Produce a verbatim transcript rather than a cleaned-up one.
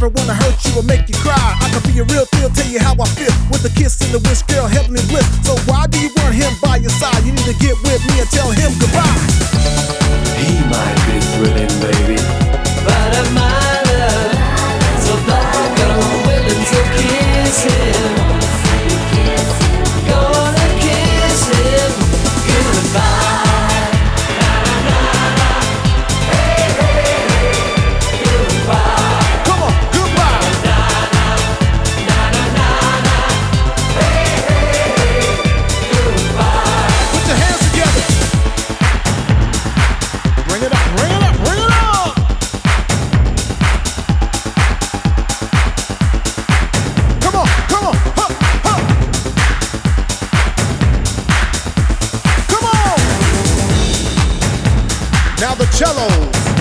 never wanna hurt you or make you cry. I can be a real deal, tell you how I feel with a kiss in the wish, girl, heavenly bliss. So why do you want him by your side? You need to get with me and tell him goodbye. He might be thrilling, baby, but I'm my love. So doggone willing to kiss him. Gonna kiss him goodbye. Hey, hey, hey, goodbye. Come on, goodbye. Hey, hey, hey, goodbye. Put your hands together. Bring it up, bring it up, bring it up. Come on, come on, huh, huh. Come on. Now the cellos.